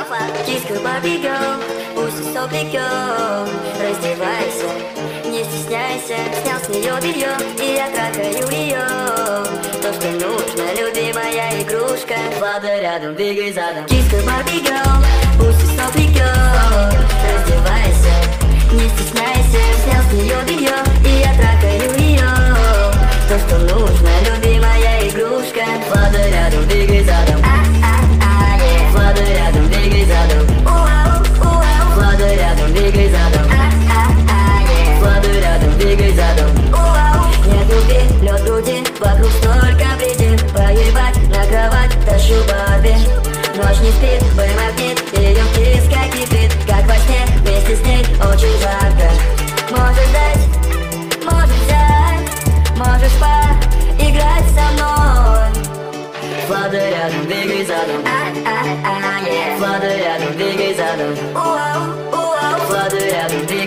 Киска Барби Герл, пусть и соприком. Раздевайся, не стесняйся. Снял с нее белье, и я трахаю ее. То, что нужно, любимая игрушка. Влада рядом, двигай задом. Киска Барби Герл, пусть и соприком. Раздевайся, не стесняйся. Снял с нее белье, и я трахаю ее. То, что нужно, любимая игрушка. Влада рядом, двигай задом. Влада рядом, двигай задом. Влада рядом, двигай задом. Влада рядом, двигай задом. Нет любви, лед груди, вокруг столько причин. Поебать на кровать, тащу Барби. Ночь не спит, магнит, ее киска кипит. Как во сне, вместе с ней очень жарко. Можешь дать, можешь взять, можешь поиграть со мной. Влада рядом, двигай задом. Влада рядом, двигай задом. Влада рядом, двигай